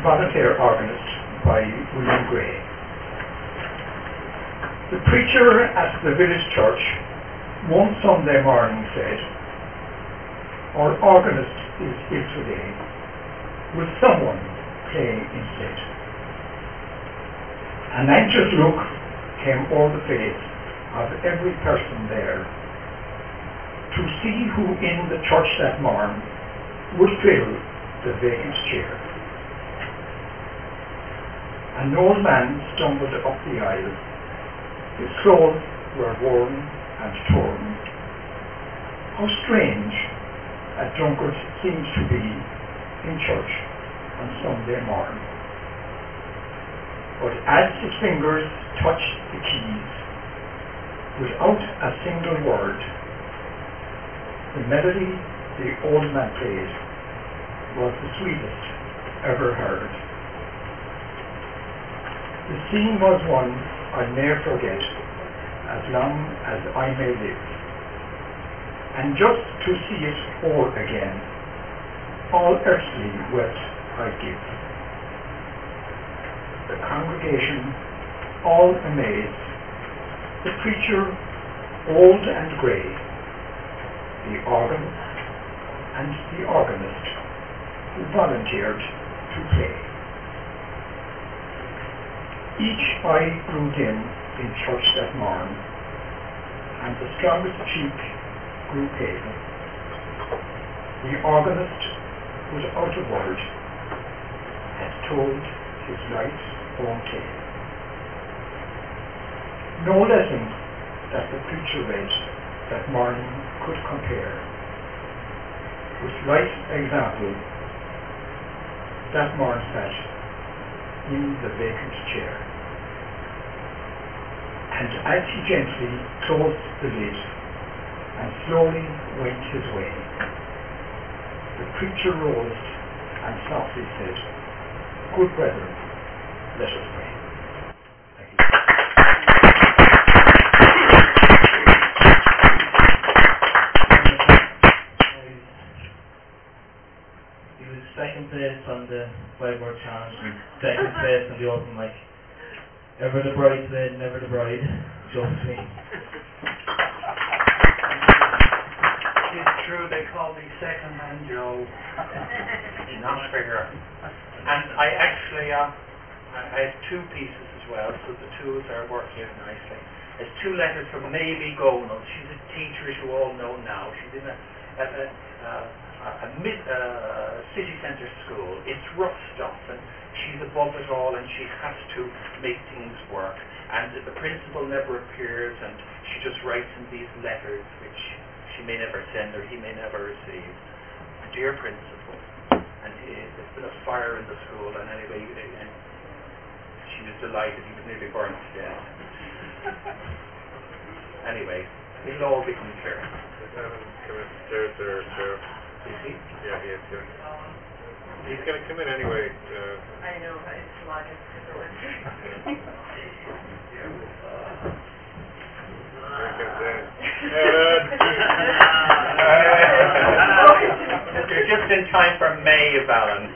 volunteer organist by William Gray. The preacher at the village church one Sunday morning said, "Our organist is ill today. Will someone play instead?" An anxious look came over the face of every person there to see who in the church that morn would fill the vacant chair. An old man stumbled up the aisle. His clothes were worn and torn. How strange a drunkard seems to be in church on Sunday morn. But as his fingers touched the keys, without a single word, the melody the old man played was the sweetest ever heard. The scene was one I'll ne'er forget as long as I may live. And just to see it all again, all earthly wealth I give. The congregation all amazed, the preacher old and grey, the organ and the organist who volunteered to play. Each eye grew dim in church that morn, and the strongest cheek grew pale. The organist, without a word, had told his life's own tale. No lesson that the preacher read that morning could compare with life's example that morn sat in the vacant chair. And as he gently closed the lid and slowly went his way, the preacher rose and softly said, "Good brethren, let us pray." Thank you. He was second place on the Whiteboard Challenge and second place on the open mic. Ever the bridesmaid, never the bride. Josephine. It's true, they call me Second Man Joe. Not fair. And I actually, I have two pieces as well, so the twos are working out nicely. It's two letters from Maybe Gonal. She's a teacher, as you all know now. She's in a city centre school. It's rough stuff, and she's above it all, and she has to make things work. And the principal never appears, and she just writes in these letters, which she may never send or he may never receive. Dear principal, and there's been a fire in the school, and anyway, and she was delighted. He was nearly burned to death. Anyway, it'll all become clear. Is he? Yeah, he is doing. He's going to come in anyway. I know, but it's logic. You're just in time for May, Alan.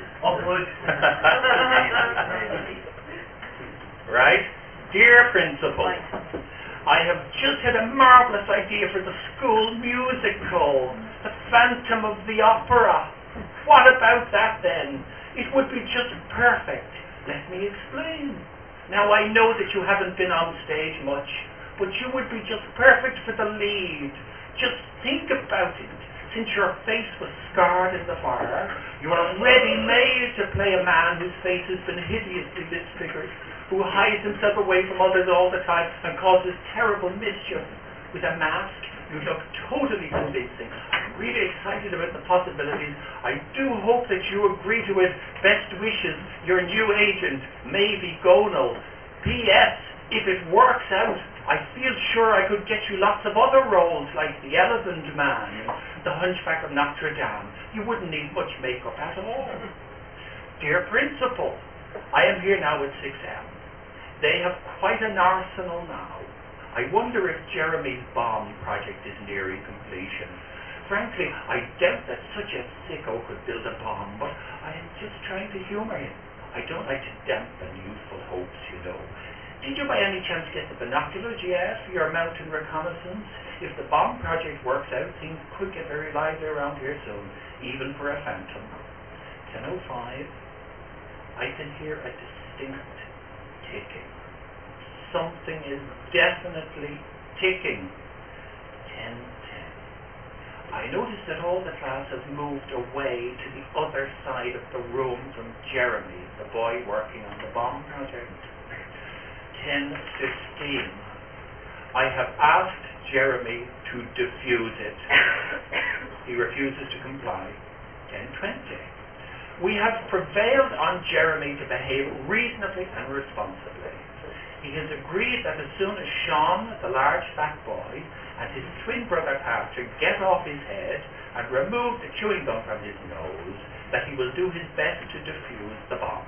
Right? Dear Principal, I have just had a marvellous idea for the school musical, The Phantom of the Opera. What about that then? It would be just perfect. Let me explain. Now I know that you haven't been on stage much, but you would be just perfect for the lead. Just think about it. Since your face was scarred in the fire, you are ready-made to play a man whose face has been hideously disfigured, who hides himself away from others all the time and causes terrible mischief. With a mask, you look totally convincing. I'm really excited about the possibilities. I do hope that you agree to it. Best wishes, your new agent, Maybe Gonal. P.S. If it works out, I feel sure I could get you lots of other roles like the Elephant Man, the Hunchback of Notre Dame. You wouldn't need much makeup at all. Dear Principal, I am here now at 6M. They have quite an arsenal now. I wonder if Jeremy's bomb project is nearing completion. Frankly, I doubt that such a sicko could build a bomb, but I am just trying to humour him. I don't like to dampen youthful hopes, you know. Did you by any chance get the binoculars yet for your mountain reconnaissance? If the bomb project works out, things could get very lively around here soon, even for a phantom. 10:05. I can hear a distinct ticking. Something is definitely ticking. 10:10. I notice that all the class has moved away to the other side of the room from Jeremy, the boy working on the bomb project. 10:15. I have asked Jeremy to defuse it. He refuses to comply. 10:20. We have prevailed on Jeremy to behave reasonably and responsibly. He has agreed that as soon as Sean, the large fat boy, and his twin brother Arthur get off his head and remove the chewing gum from his nose, that he will do his best to defuse the bomb.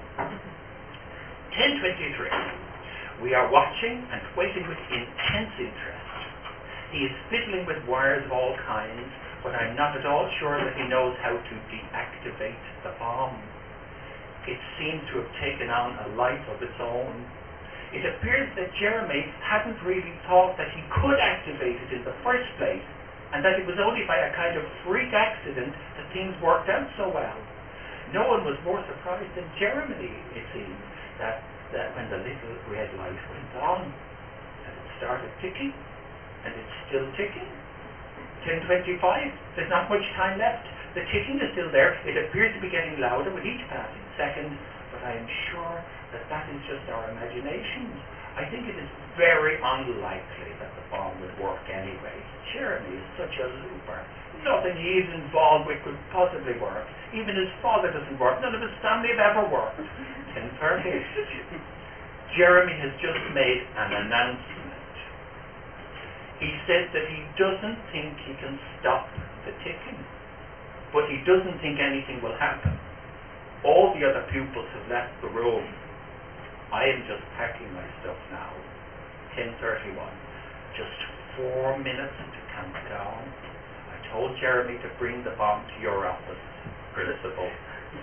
10:23. We are watching and waiting with intense interest. He is fiddling with wires of all kinds, but I'm not at all sure that he knows how to deactivate the bomb. It seems to have taken on a life of its own. It appears that Jeremy hadn't really thought that he could activate it in the first place, and that it was only by a kind of freak accident that things worked out so well. No one was more surprised than Jeremy, it seems, that when the little red light went on, and it started ticking, and it's still ticking. 10:25. There's not much time left. The ticking is still there. It appears to be getting louder with each passing second, but I am sure that that is just our imaginations. I think it is very unlikely that the bomb would work anyway. Jeremy is such a looper. Nothing he's involved with could possibly work. Even his father doesn't work. None of his family have ever worked. 10:30. Jeremy has just made an announcement. He says that he doesn't think he can stop the ticking, but he doesn't think anything will happen. All the other pupils have left the room. I am just packing my stuff now. 10:31. Just 4 minutes to count down. I told Jeremy to bring the bomb to your office, Principal,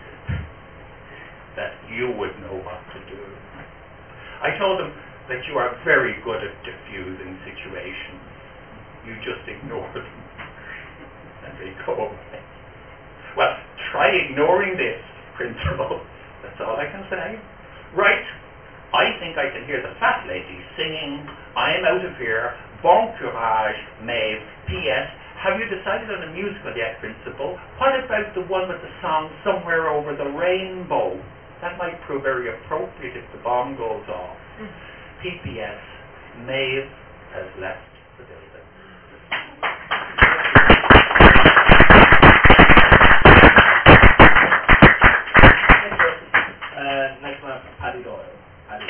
that you would know what to do. I told him that you are very good at diffusing situations. You just ignore them, and they go away. Well, try ignoring this, Principal. That's all I can say. Right. I think I can hear the fat lady singing, I am out of here, bon courage, Maeve, P.S. Have you decided on a musical yet, Principal? What about the one with the song Somewhere Over the Rainbow? That might prove very appropriate if the bomb goes off. P.P.S. Maeve has left the building. Next one, Paddy Doyle. Paddy.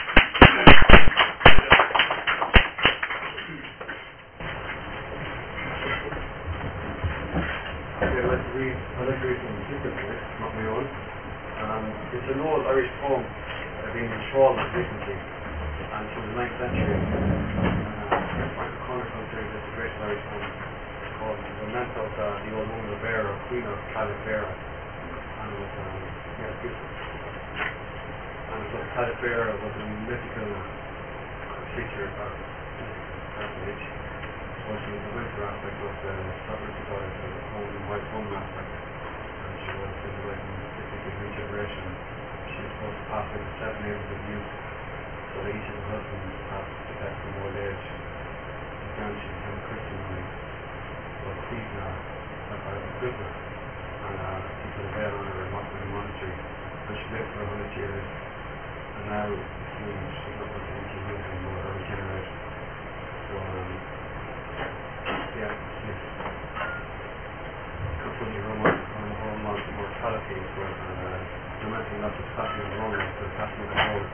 I'd like to read some different books, not my own. It's an old Irish poem that I've been enthralled with recently, and it's from the 9th century. Michael Connor considers it the greatest Irish poem. It's called The Lament of the Old Woman of Bear, or Queen of Calipera. And it was, it's beautiful. And it was Calipera was a mythical creature or personage. But she was the winter aspect of the sovereignty goddess and the home and white woman aspect. And she was symbolizing the regeneration. She was supposed to pass into 7 ages of youth, so that each of the husbands passed to death from old age. And then she became a Christian woman, but Queen a prisoner, and people veil on her in the monastery. And she lived for 100 years, and now it seems she's not going to be youth anymore or regenerate. So yeah, she's completely romantic on the whole amount of mortality as well, and lamenting not just Catholic and Roman, but Catholic and whole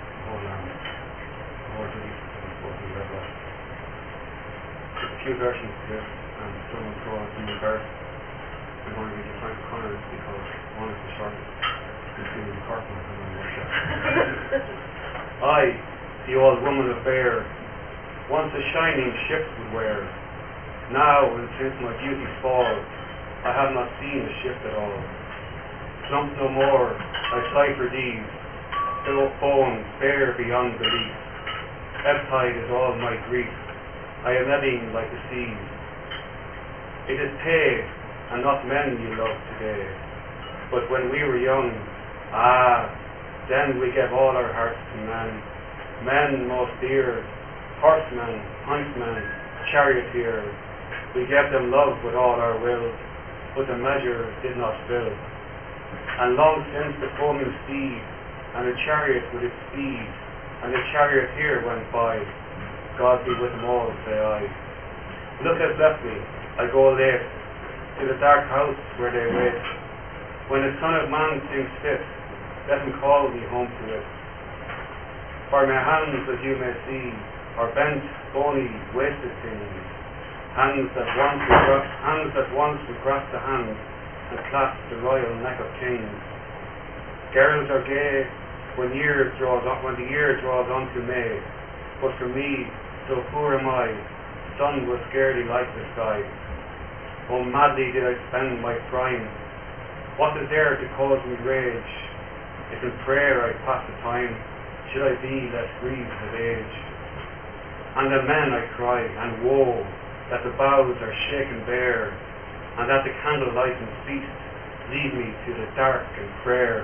disease is supposed to be read well. There's a few versions of this, and some will throw out some verse. I'm going to read the Frank Connors because one is the shortest, between the Corkman and the Russia. I, the old woman of Bear, once a shining ship would wear. Now, and since my beauty's fall, I have not seen a ship at all. Clump no more, I sigh for these, still bones bare beyond belief. Ebb tide is all my grief, I am ebbing like the seas. It is pay, and not men you love today. But when we were young, then we gave all our hearts to men. Men most dear, horsemen, huntsmen, charioteers. We gave them love with all our will, but the measure did not fill. And long since the foaming steed, and a chariot with its speed, and a charioteer went by. God be with them all, say I. Look has left me, I go late, to the dark house where they wait. When the Son of Man seems fit, let him call me home to it. For my hands, as you may see, are bent, bony, wasted things. Hands that once would grasp the hand and clasp the royal neck of kings. Girls are gay when the year draws on to May. But for me, so poor am I, sun was scarcely like the sky. Oh, madly did I spend my prime. What is there to cause me rage? If in prayer I pass the time, should I be less grieved with age? And the men I cry, and woe, that the boughs are shaken bare, and that the candle light and feast lead me to the dark and prayer.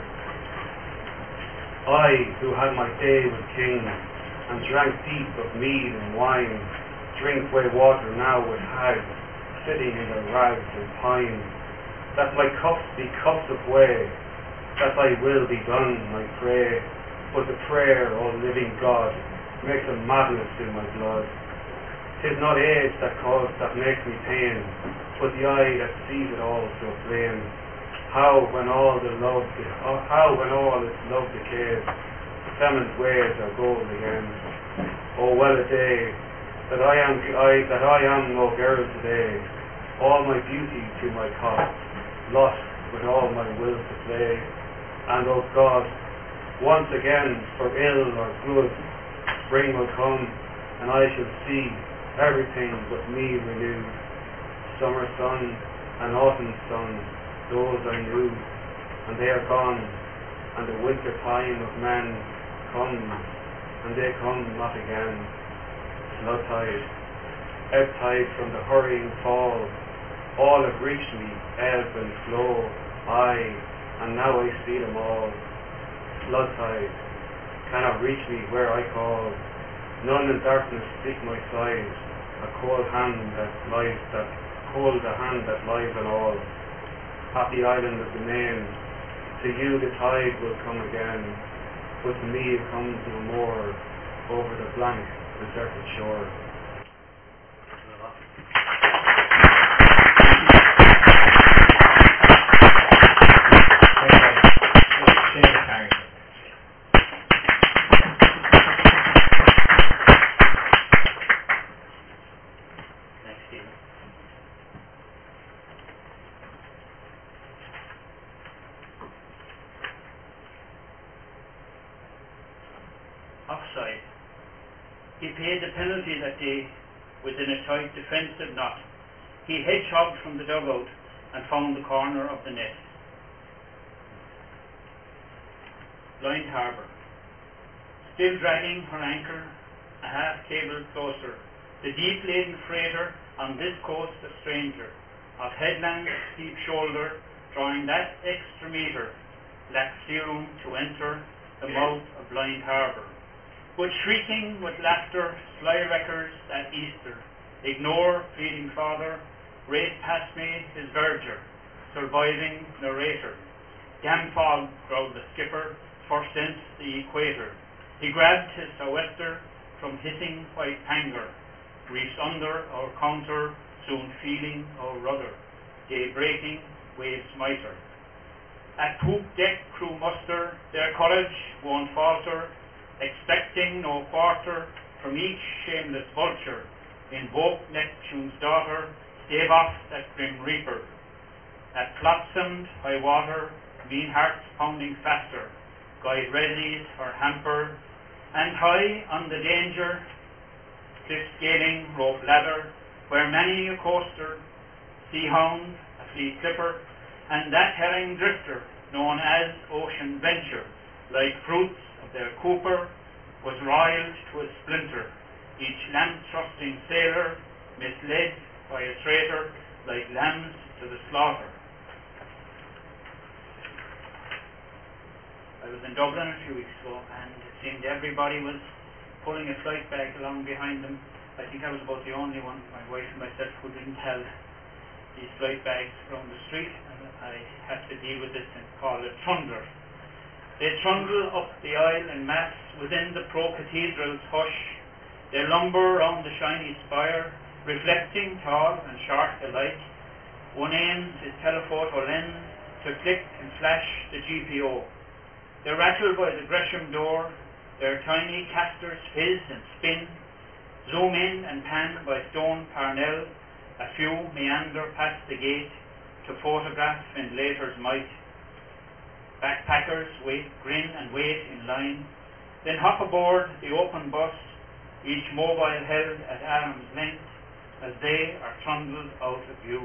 I, who had my day with kings, and drank deep of mead and wine, drink way water now with hags, sitting in their rags and pine. That my cups be cups of whey, that thy will be done, I pray. But the prayer, O living God, makes a madness in my blood. 'Tis not age that makes me pain, but the eye that sees it all so plain. How when all its love decays, feminine ways are gold again. Oh well a day that I am no girl today. All my beauty to my cost, lost with all my will to play. And oh God, once again, for ill or good, spring will come, and I shall see everything but me renewed. Summer sun and autumn sun, those I knew, and they are gone, and the winter time of men comes, and they come not again. Flood tide, ebb tide from the hurrying fall, all have reached me, ebb and flow, aye, and now I see them all. Flood tide cannot reach me where I call, none in darkness speak my sighs, a cold hand that lies on all. Happy island of the main, to you the tide will come again, but to me it comes no more over the blank deserted shore. Offside. He paid the penalty that day within a tight defensive knot. He hedgehogged from the dugout and found the corner of the net. Blind Harbour. Still dragging her anchor a half cable closer, the deep-laden freighter on this coast a stranger, of headland steep shoulder, drawing that extra metre, lacked steeroom to enter the mouth of Blind Harbour. But shrieking with laughter, sly wreckers at Easter, ignore pleading father, race past me his verger, surviving narrator. Damn fog, growled the skipper, first sent the equator. He grabbed his sou'wester from hissing white panger, reefs under our counter, soon feeling our rudder, day breaking, wave smiter. At poop deck crew muster, their courage won't falter, expecting no quarter from each shameless vulture. Invoke Neptune's daughter, stave off that grim reaper. At flotsam high water, mean hearts pounding faster, guide Redleys her hamper, and high on the danger, cliff scaling rope ladder, where many a coaster, sea hound, a fleet clipper, and that herring drifter known as Ocean Venture, like fruits of their cooper, was roiled to a splinter, each lamb-trusting sailor misled by a traitor, like lambs to the slaughter. I was in Dublin a few weeks ago, and it seemed everybody was pulling a flight bag along behind them. I think I was about the only one, my wife and myself, who didn't have these flight bags around the street, and I had to deal with this and call it trundler. They trundle up the aisle en masse within the pro-cathedral's hush. They lumber round the shiny spire, reflecting tall and short alike. One aims his telephoto lens to click and flash the GPO. They rattle by the Gresham door, their tiny casters fizz and spin, zoom in and pan by Stone Parnell, a few meander past the gate to photograph Findlater's might. Backpackers grin and wait in line, then hop aboard the open bus, each mobile held at arm's length as they are trundled out of view.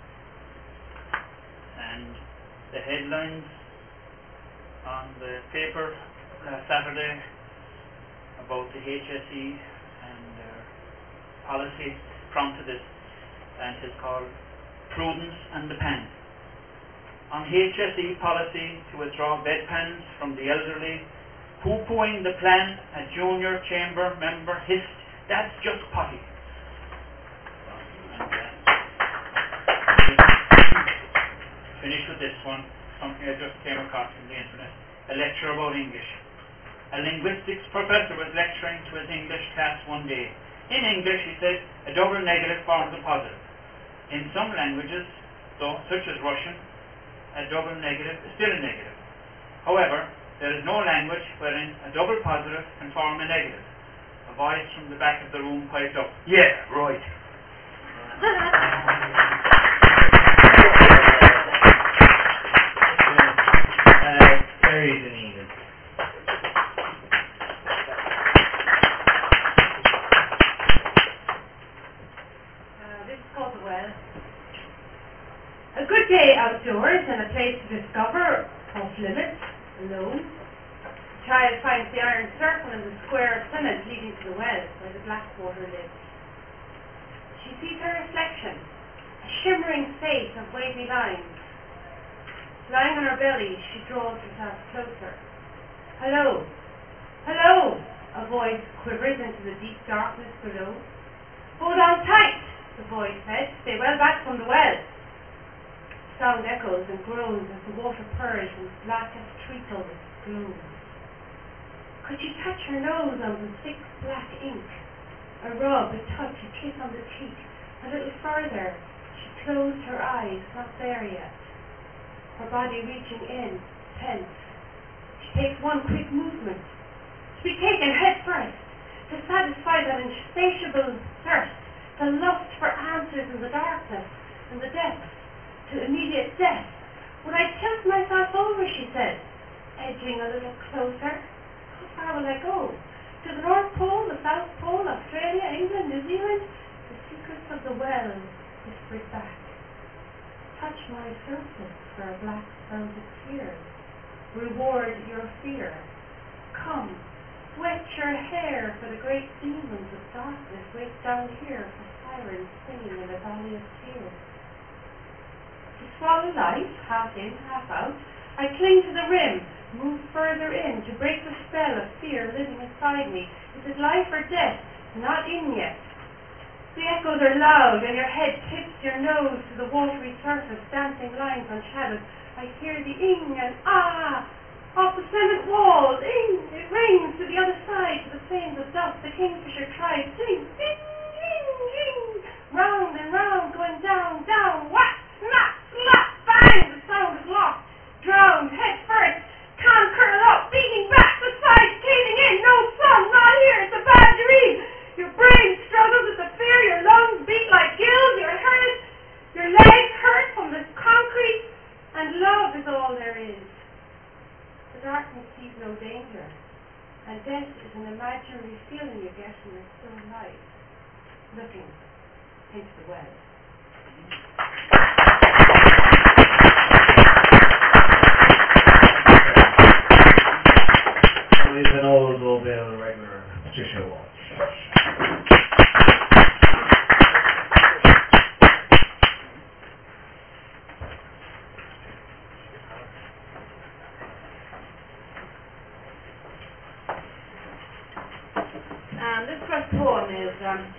And the headlines on the paper last Saturday about the HSE and their policy prompted this, and it's called Prudence and the Pen. On HSE policy to withdraw bedpans from the elderly, poo-pooing the plan, a junior chamber member hissed, "That's just potty." Finish with this one, something I just came across on the internet. A lecture about English. A linguistics professor was lecturing to his English class one day. In English, he said, a double negative forms a positive. In some languages, though, such as Russian, a double negative is still a negative. However, there is no language wherein a double positive can form a negative. A voice from the back of the room piped up, "Yeah, right." Buried in Eden. This is called The Well. A good day outdoors and a place to discover, off limits, alone. The child finds the iron circle and the square of cement leading to the well where the black water lives. She sees her reflection, a shimmering space of wavy lines. Lying on her belly, she draws herself closer. "Hello, hello," a voice quivers into the deep darkness below. "Hold on tight," the voice said. "Stay well back from the well." Sound echoes and groans as the water purrs and blackest treacle glows. Could she touch her nose on the thick black ink? A rub, a touch, a kiss on the cheek. A little further. She closed her eyes, not there yet. Her body reaching in, tense. She takes one quick movement. To be taken head first, to satisfy that insatiable thirst, the lust for answers in the darkness, in the depths, to immediate death. Would I tilt myself over, she said, edging a little closer. How far will I go? To the North Pole, the South Pole, Australia, England, New Zealand? The secrets of the well whispered back. Touch my surface for a black velvet tear. Reward your fear. Come, wet your hair for the great demons of darkness. Wait down here for sirens singing in a valley of tears. To swallow life, half in, half out, I cling to the rim, move further in, to break the spell of fear living inside me. Is it life or death? Not in yet. The echoes are loud, and your head tips your nose to the watery surface, dancing lines on shadows. I hear the ing and ah off the cement walls. Ing! It rings to the other side, to the flames of dust. The kingfisher tribe sing, ding, ding, ding, round and round, going down, down, whack, snap, slap, bang. The sound is lost, drowned, head first. Can't curl up, beating back, the sides caving in. No sun, not here. It's a bad dream. Your brain struggles with the fear, your lungs beat like gills, your legs hurt from the concrete, and love is all there is. The darkness sees no danger, and death is an imaginary feeling you get from your still life, looking into the well. Patricia Walsh. This first poem is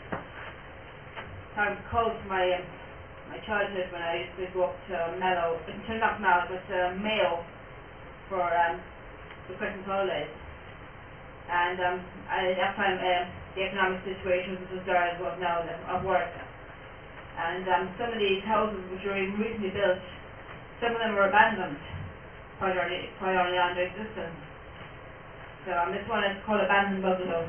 close to my childhood when I used to go up to Mallow, not Mallow, but Mayo for the Christmas holidays. And at that time the economic situation was as dire as it was now at work. And some of these houses which were even recently built, some of them were abandoned quite early on in their existence. So this one is called Abandoned Bungalow.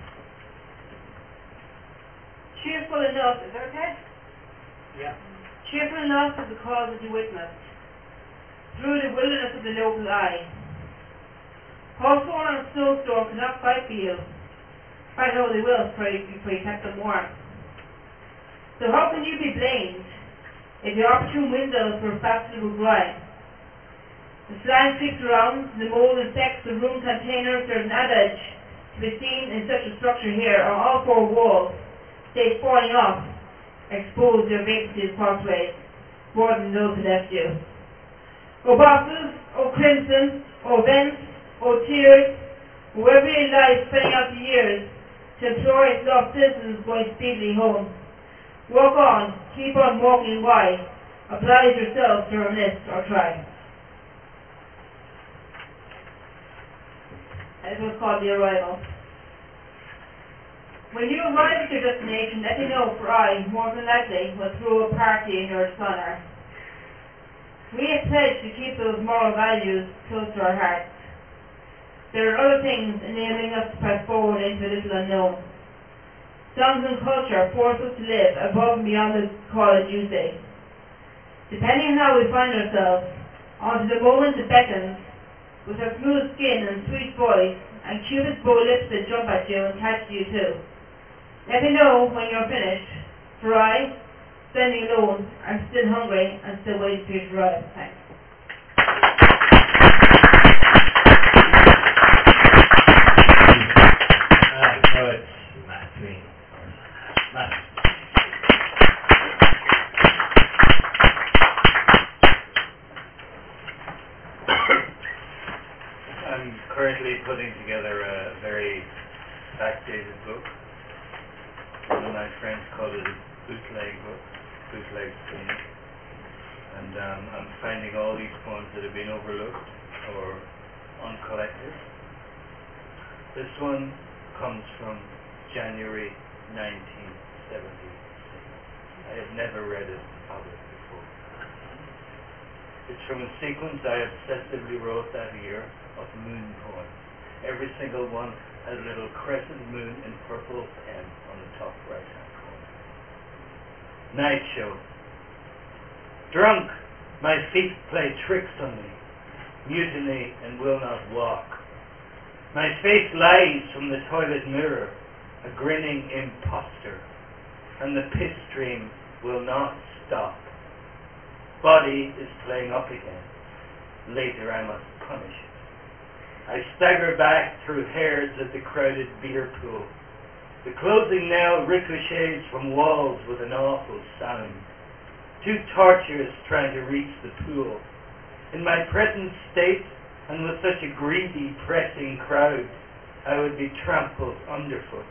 Cheerful enough, is that okay? Yeah. Cheerful enough is the cause that you witnessed, through the wilderness of the local eye. Hawthorn and snowstorm cannot fight for you, fight how they will, for you kept them warm. So how can you be blamed, if the opportune windows were fashionable grime? The slang creeps around, the mold infects the room containers, there's an adage to be seen in such a structure here, on all four walls. They falling off, expose your vacancies crossways, more than those who left you. O bosses, O crimson, O vents, O tears, whoever in life spending out the years, to implore his lost citizens going speedily home. Walk on, keep on walking, why? Oblige yourselves to reminisce or try. This was called The Arrival. When you arrive at your destination, let me know, for I, more than likely, will throw a party in your dishonour. We have pledged to keep those moral values close to our hearts. There are other things enabling us to press forward into the little unknown. Songs and culture force us to live above and beyond the call of duty. Depending on how we find ourselves, onto the moment that beckons, with her smooth skin and sweet voice, and Cupid's bow lips that jump at you and catch you too. Let me know when you're finished, for I, standing alone, am still hungry and still waiting for you to arrive. Thanks. Poets, Matt Green. Matt. I'm currently putting together a very backdated book. One of my friends called it a bootleg book, bootleg screen. And I'm finding all these poems that have been overlooked or uncollected. This one comes from January 1976. I have never read it public before. It's from a sequence I obsessively wrote that year of moon poems. Every single one has a little crescent moon in purple pen on the top right-hand corner. Night show. Drunk, my feet play tricks on me, mutiny and will not walk. My face lies from the toilet mirror, a grinning imposter, and the piss stream will not stop. Body is playing up again. Later I must punish it. I stagger back through hairs at the crowded beer pool. The closing nail ricochets from walls with an awful sound. Too tortuous trying to reach the pool. In my present state, and with such a greedy, pressing crowd, I would be trampled underfoot.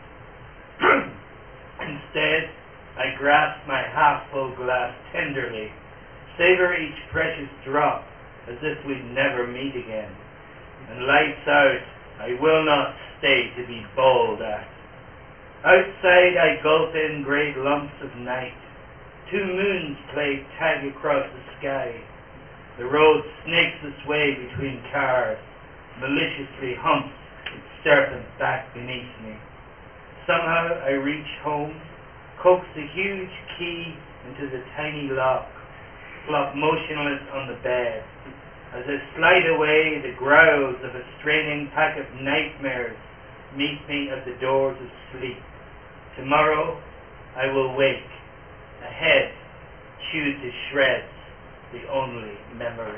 Instead, I grasp my half-full glass tenderly, savor each precious drop as if we'd never meet again. And lights out, I will not stay to be bawled at. Outside I gulp in great lumps of night. Two moons play tag across the sky. The road snakes its way between cars, maliciously humps its serpent back beneath me. Somehow I reach home, coax a huge key into the tiny lock, flop motionless on the bed. As I slide away, the growls of a straining pack of nightmares meet me at the doors of sleep. Tomorrow I will wake, a head chewed to shreds, the only memory.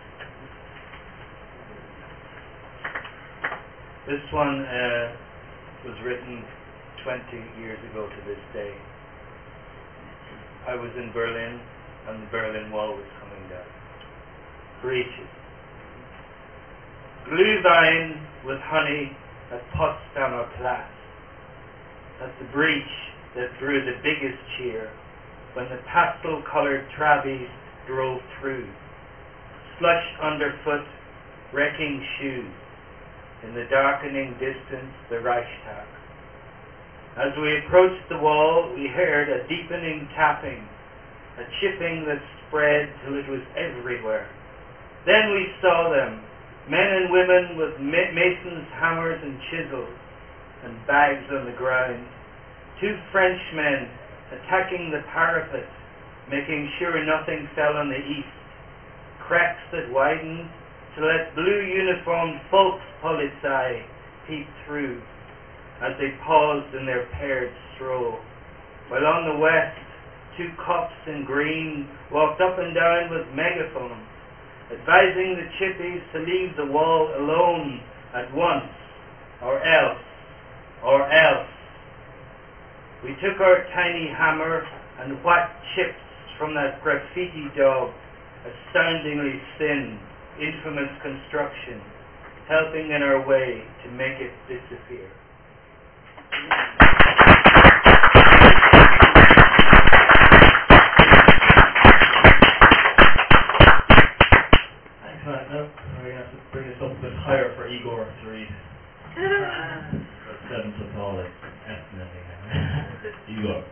This one was written 20 years ago to this day. I was in Berlin, and the Berlin Wall was coming down. Breaches. Glühwein with honey at Potsdamer Platz. At the breach that drew the biggest cheer when the pastel-coloured Travis drove through. Slush underfoot, wrecking shoes. In the darkening distance, the Reichstag. As we approached the wall, we heard a deepening tapping, a chipping that spread till it was everywhere. Then we saw them, men and women with masons' hammers and chisels, and bags on the ground. 2 Frenchmen attacking the parapet, making sure nothing fell on the east. Cracks that widened to let blue-uniformed Volkspolizei peep through as they paused in their paired stroll. While on the west, 2 cops in green walked up and down with megaphones, advising the chippies to leave the wall alone at once, or else, or else. We took our tiny hammer and whacked chips from that graffiti daub, astoundingly thin, infamous construction, helping in our way to make it disappear. Thanks, Matt. Now we're going to have to bring this up a bit higher for Igor to read. 7 foot tall, like estimating. Igor.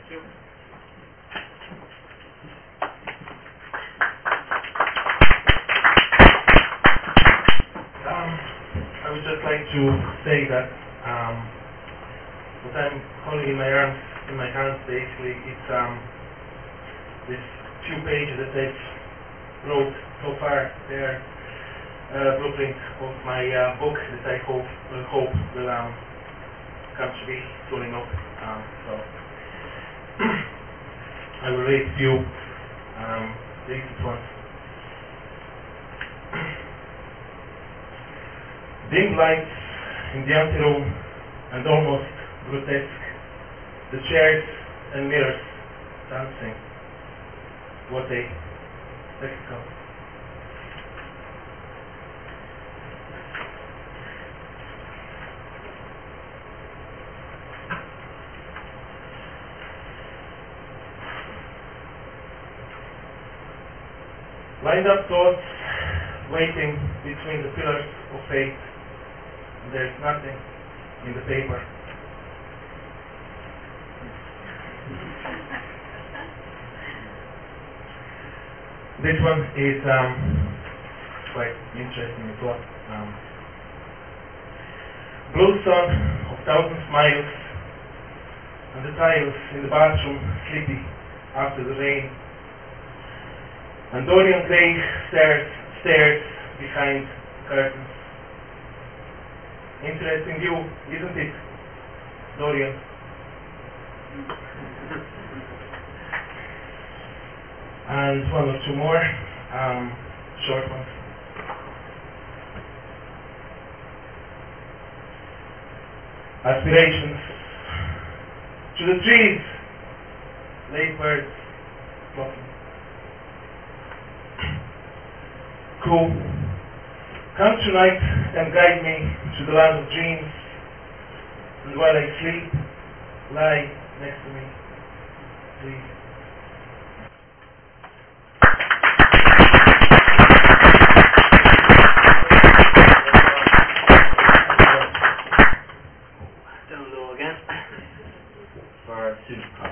I would just like to say that what I'm holding in my hands basically, it's this few pages that I've wrote so far. They're blueprint of my book that I hope will come to be soon enough. So I will read a few recent ones. Dim lights in the empty room and almost grotesque, the chairs and mirrors dancing. What a spectacle. Lined up thoughts waiting between the pillars of fate, and there is nothing in the paper. This one is quite interesting as well. Blue sun of 1,000 miles, and the tiles in the bathroom sleepy after the rain. And Dorian Gray stares behind curtains. Interesting view, isn't it, Dorian? And 1 or 2 more short ones. Aspirations to the trees, late birds flocking. Cool. Come tonight and guide me to the land of dreams, and while I sleep, lie next to me, please. Down low again. For Susan Cox.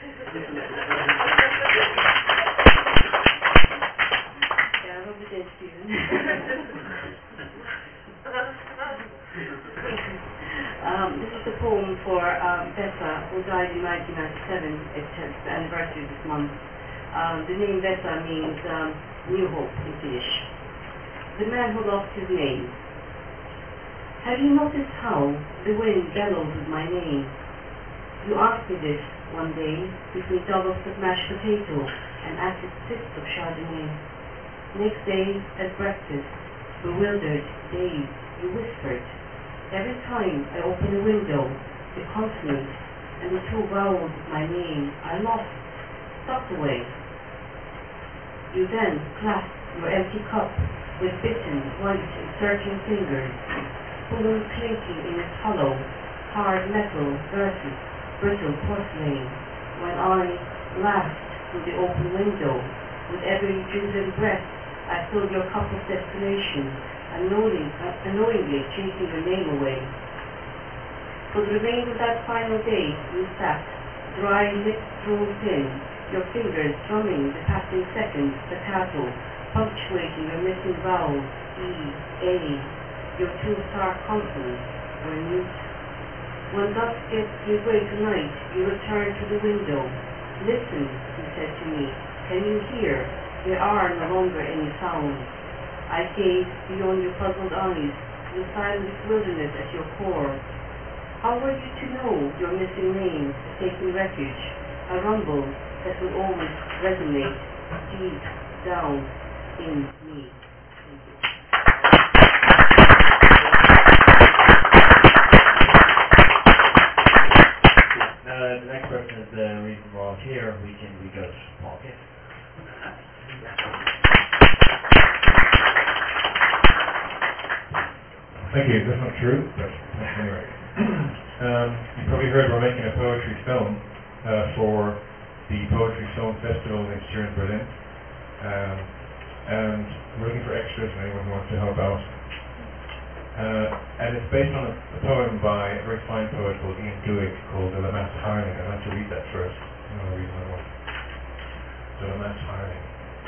This is a poem for Vesa, who died in 1997. It's the anniversary this month. The name Vesa means new hope in Finnish. The man who lost his name. Have you noticed how the wind bellows with my name? You asked me this one day between doubles of mashed potato and acid sips of Chardonnay. Next day, at breakfast, bewildered, dazed, you whispered, Every time I open the window, the consonant and the two vowels of my name are lost, stopped away. You then clasp your empty cup with bitten, white, searching fingers, spoon clinking in its hollow, hard metal versus brittle porcelain, when I laughed through the open window. With every drizzling breath, I filled your cup of desperation, unknowingly chasing your name away. For the remainder of that final day, you sat, dry lips drawn thin, your fingers drumming the passing seconds staccato, punctuating your missing vowels, E, A, your two stark consonants were mute. When dusk gets give way tonight, you return to the window. Listen, he said to me, can you hear? There are no longer any sounds. I gaze beyond your puzzled eyes, to the silent wilderness at your core. How were you to know your missing name, taking refuge, a rumble that will always resonate deep down in me? Thank you. The next person is the reason we're all here. We go to Paul. Yes. Thank you. That's not true, but anyway. You probably heard we're making a poetry film for the Poetry Film Festival next year in Berlin. And we're looking for extras and anyone who wants to help out. And it's based on a poem by a very fine poet called Ian Duick called The Lamass Hireling. I'd like to read that first. Another reason I want. The Lamass Hireling.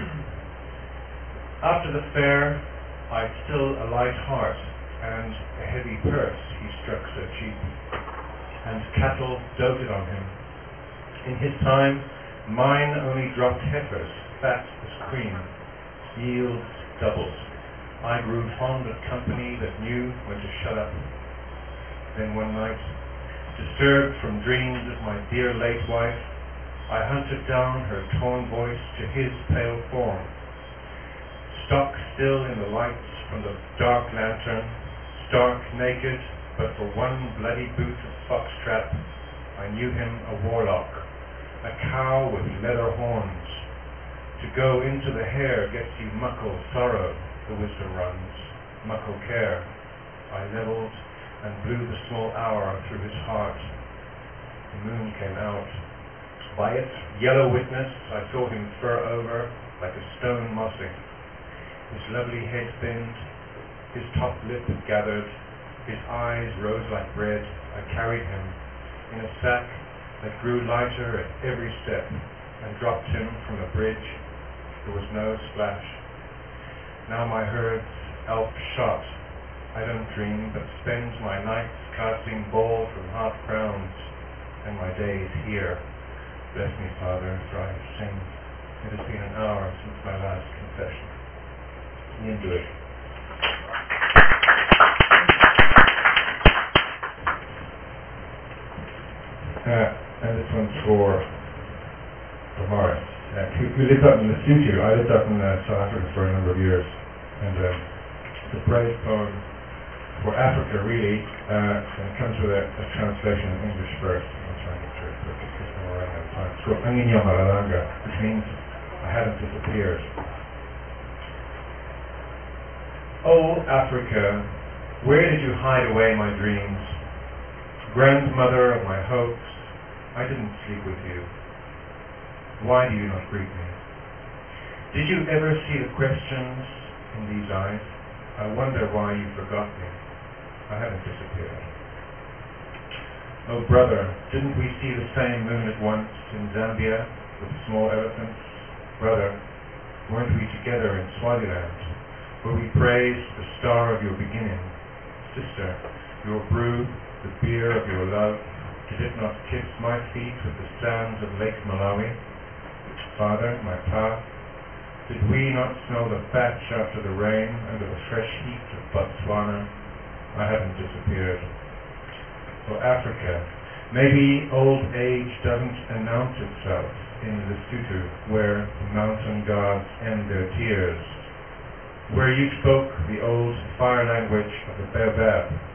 After the fair, I'd still a light heart and a heavy purse he struck so cheap, and cattle doted on him. In his time, mine only dropped heifers, fat as cream, yields doubled. I grew fond of company that knew when to shut up. Then one night, disturbed from dreams of my dear late wife, I hunted down her torn voice to his pale form. Stock still in the lights from the dark lantern, stark naked, but for one bloody boot of foxtrap, I knew him a warlock, a cow with leather horns. To go into the hair gets you muckle sorrow, the wisdom runs, muckle care. I levelled and blew the small hour through his heart. The moon came out. By its yellow witness I saw him fur over like a stone mossing. His lovely head thinned, his top lip gathered, his eyes rose like bread. I carried him in a sack that grew lighter at every step and dropped him from a bridge. There was no splash. Now my herd's elf shot. I don't dream, but spend my nights casting ball from half crowns, and my days here. Bless me, Father, for I have sinned. It has been an hour since my last confession. Ian Duick. And this one's for Morris, who lived up in the studio. I lived up in South Africa for a number of years, and it's a praise poem for Africa, really, and it comes with a translation in English first. I'm trying to get through it quickly because we're running out of time. It's called Anginyamaralanga, which means I haven't disappeared. Oh, Africa, where did you hide away my dreams? Grandmother of my hopes, I didn't sleep with you. Why do you not greet me? Did you ever see the questions in these eyes? I wonder why you forgot me. I haven't disappeared. Oh, brother, didn't we see the same moon at once in Zambia with small elephants? Brother, weren't we together in Swaziland, where we praised the star of your beginning? Sister, your brew, the beer of your love, did it not kiss my feet with the sands of Lake Malawi? Father, my path, did we not smell the thatch after the rain under the fresh heat of Botswana? I haven't disappeared. For Africa, maybe old age doesn't announce itself in Lesotho, where the mountain gods end their tears, where you spoke the old fire language of the Baobab.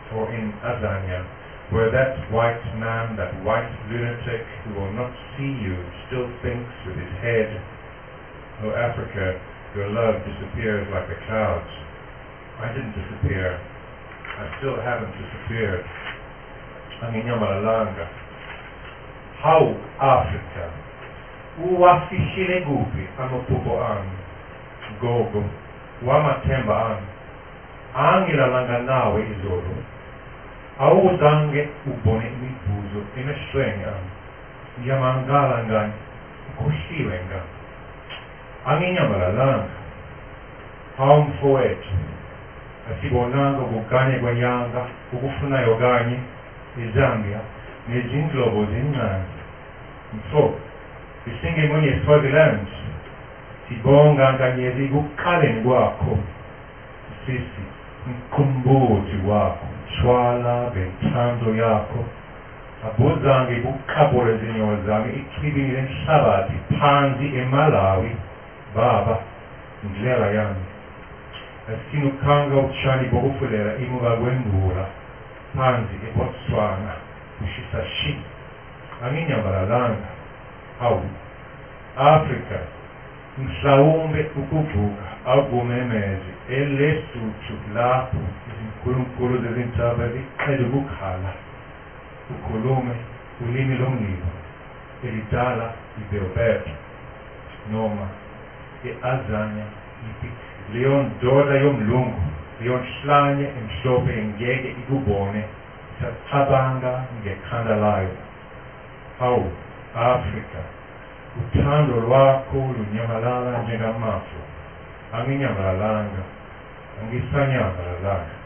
or in Azania, where that white man, that white lunatic who will not see you, still thinks with his head, "Oh, Africa, your love disappears like the clouds." I didn't disappear. I still haven't disappeared. Anginyamalanga. How Africa? Uwafishile kuphi amaphupho ami? Gogo, wamathemba ami. Angilalanga nawe izolo. Awuzange ubone imibuzo emehlweni ami. Ngiyamangala ngani? Ukhohliwe ngani? Anginyamalanga. Hawu mfowethu. Asibonanga ukuganye kwenyanga, ukufunayo kanye, iZambia, nezindlobo zincane. Mfo, isingemunye Swaziland, sibonga nkanyezi kuqaleni kwakho. Sisi, mkhumbuzi wakho, shwala benthando yakho. Abuzange buqabule zinyawo zami ichibini lenhlabathi phansi eMalawi, baba, indlela yami. Asinukhanga utshani bokufulela imuka kwembula phansi eBotswana kushisa shi. Anginyabalalanga. Hawu Africa, mhlawumbe ukuvuka akumemeze eLesotho lapho izinkulunkulu zezintaba ziqede ukukhala. Ukhulume ulimi lomlilo elidala iBeobabe noma eAzania ipi. Leon ndoda yomlungu, leon hlanye emhlophe ngeke ikubone, isacabanga ngekhanda layo. Hawu Africa, uthando lwakho lunyamalala njengamafu. Anginyamalalanga, angisanyamalalanga.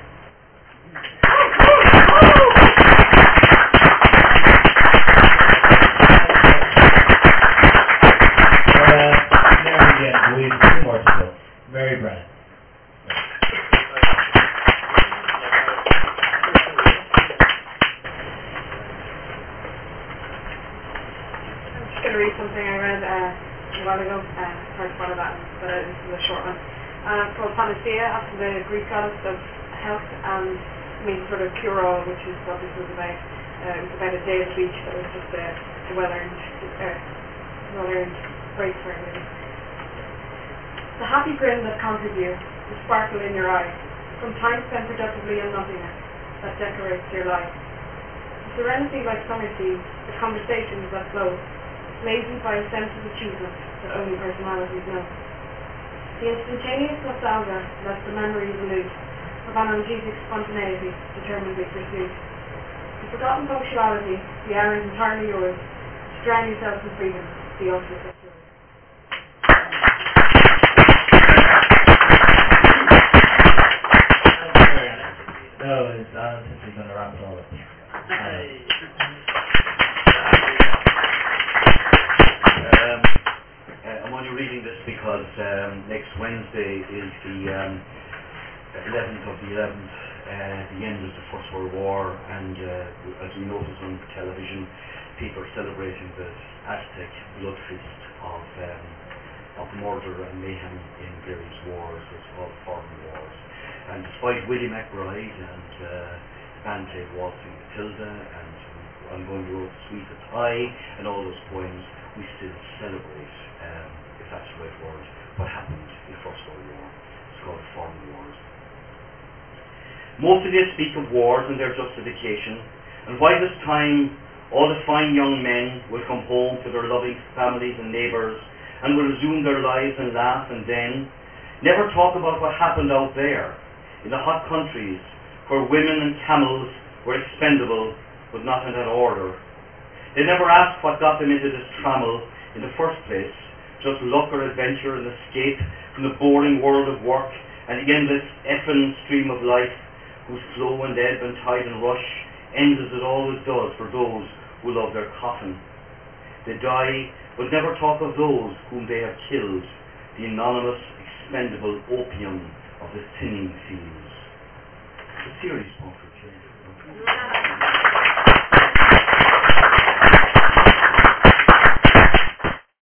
Mary Brown. I'm just going to read something I read a while ago. Hard to follow that, but this is a short one. Called Panacea, after the Greek goddess of health, and means sort of cure-all, which is what this was about. It was about a day of speech that was just a well-earned break for everybody. The happy grin that conquers you, the sparkle in your eye, from time spent productively in nothingness, that decorates your life. The serenity like summer seas, the conversations that flow, blazoned by a sense of achievement that only personalities know. The instantaneous nostalgia lets the memories elude, of an analgesic spontaneity determinedly pursued. The forgotten punctuality, the hour is entirely yours, to drown yourself in freedom, the ultimate victory. No, it's Alan simply going to wrap it all up. I'm only reading this because next Wednesday is the 11th of the 11th, the end of the First World War, and as we notice on television, people are celebrating the Aztec blood feast of murder and mayhem in various wars. It's called foreign wars. And despite Willie McBride and Bante waltzing Matilda and I'm going to road Sweet the Tie and all those poems, we still celebrate, if that's the right word, what happened in the First World War. It's called foreign wars. Most of you speak of wars and their justification, and why this time all the fine young men will come home to their loving families and neighbours and will resume their lives and laugh, and then never talk about what happened out there in the hot countries where women and camels were expendable but not in that order. They never asked what got them into this trammel in the first place, just luck or adventure and escape from the boring world of work and the endless effing stream of life whose flow and ebb and tide and rush ends as it always does for those who love their coffin. They die but never talk of those whom they have killed, the anonymous expendable opium of the thinning fields. A serious one for children.